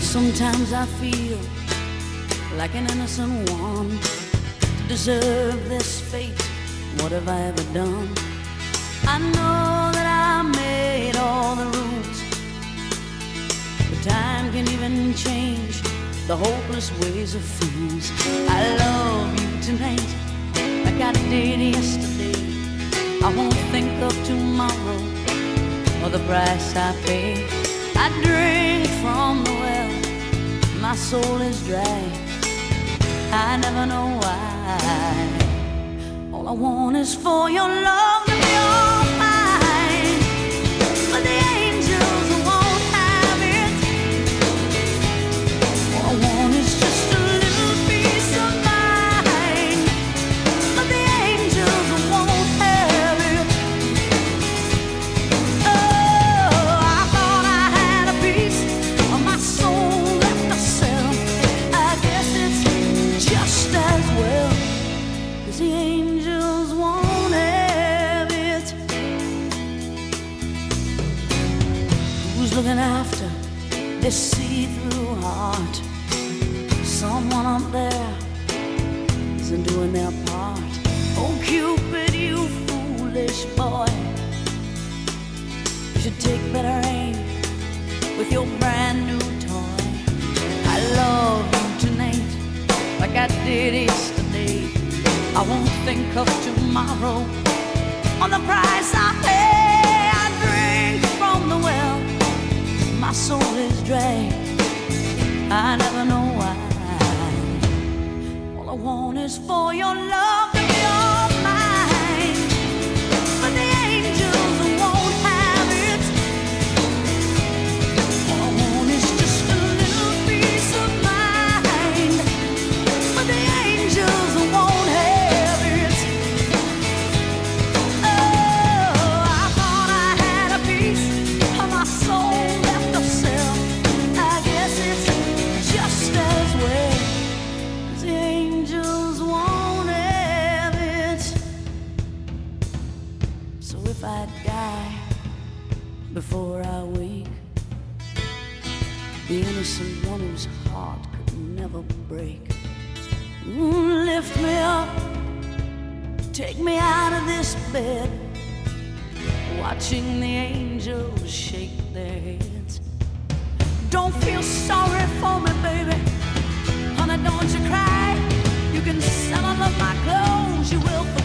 Sometimes I feel like an innocent one. To deserve this fate, what have I ever done? I know that I made all the rules, but time can even change the hopeless ways of fools. I love you tonight like I did yesterday. I won't think of tomorrow or the price I pay. I drink from the well, my soul is dry. I never know why. All I want is for your love to be all mine, but the angels won't have it. All I want is just a little piece of mine, but the angels won't have it. Oh, I thought I had a piece of my soul left to sell. I guess it's just as well, 'cause the angels won't have it. Who's looking after this see-through heart? Someone up there isn't doing their part. Oh, Cupid, you foolish boy, you should take better aim with your brand new toy. I love you tonight like I did yesterday. I won't think of tomorrow or the price I pay. I drink from the well, my soul is dry. I never know why. All I want is for your love to be all mine, but the angels won't have it. All I want is just a little piece of mine, but the angels won't have it. Oh, I thought I had a piece of my soul left to sell. I guess it's just as well, 'cause the angels won't have it. So if I die before I wake, the innocent one whose heart could never break, lift me up, take me out of this bed, watching the angels shake their heads. Don't feel sorry for me, baby, honey, don't you cry. You can sell all of my clothes, you will